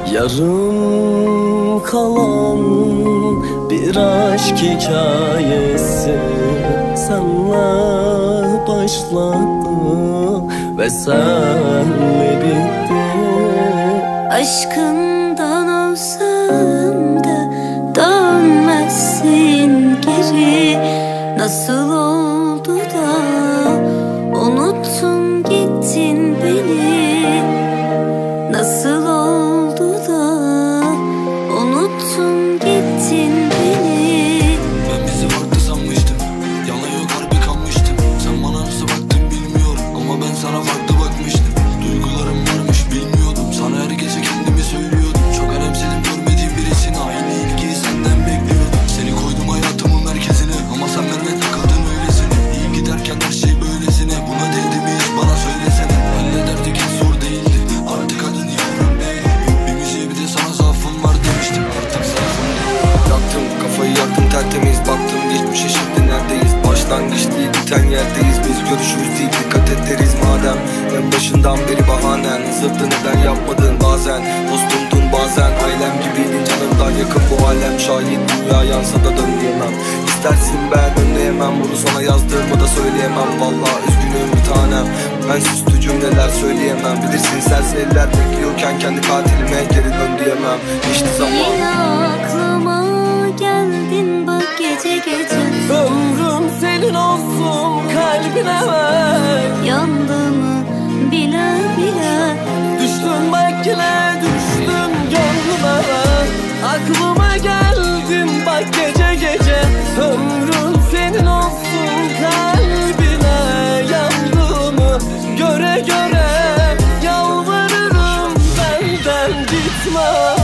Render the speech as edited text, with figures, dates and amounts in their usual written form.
Yarım kalan bir aşk hikayesi senle başladı ve senle bitti. Aşkından ölsem de dönmezsin geri. Nasıl oldu da unuttun gittin beni? Nasıl oldu da unuttun gittin beni? Ben bizi farklı sanmıştım, yalan yok harbi kanmıştım. Sen bana nasıl baktın bilmiyorum ama ben sana farklı bakmıştım. Duygularım varmış bilmiyordum, sana her gece kendimi söylüyordum. Çok önemsedim görmediğim birisini, aynı ilgiyi senden bekliyordum. Seni koydum hayatımın merkezine ama sen benimle takıldın öylesine. İyi giderken her şey böylesine, buna değdi mi hiç bana söylesene. Hallederdik hiç zor değildi, artık adın yavrum değil. Bir müziğe bir de sana zaafım var demiştim, artık zaafım değil. Yaktım kafayı, yaktım tertemiz, baktım geçmişe şimdi neredeyiz? Başlangıç değil biten yerdeyiz, biz görüşürüz değil dikkat et deriz madem. En başından beri bahanen, zıttı neden yapmadın bazen? Dostumdun bazen, ailem gibiydin canımdan yakın bu alem. Şahit dünya yansa da dön diyemem. İstersin ben önleyemem, bunu sana yazdığımı da söyleyemem. Vallahi üzgünüm bir tanem, ben süslü cümleler söyleyemem. Bilirsin serseriler bekliyorken kendi katilime geri dön diyemem. İşte zaman. Yine aklıma geldin bak gece gece. Ömrüm senin olsun kalbine ver. Yandığımı bile bile. Düştüm bak yine düştüm gönlüme ver. Aklıma geldin bak gece gece. Ömrüm senin olsun kalbine. Yandığımı göre göre yalvarırım benden gitme.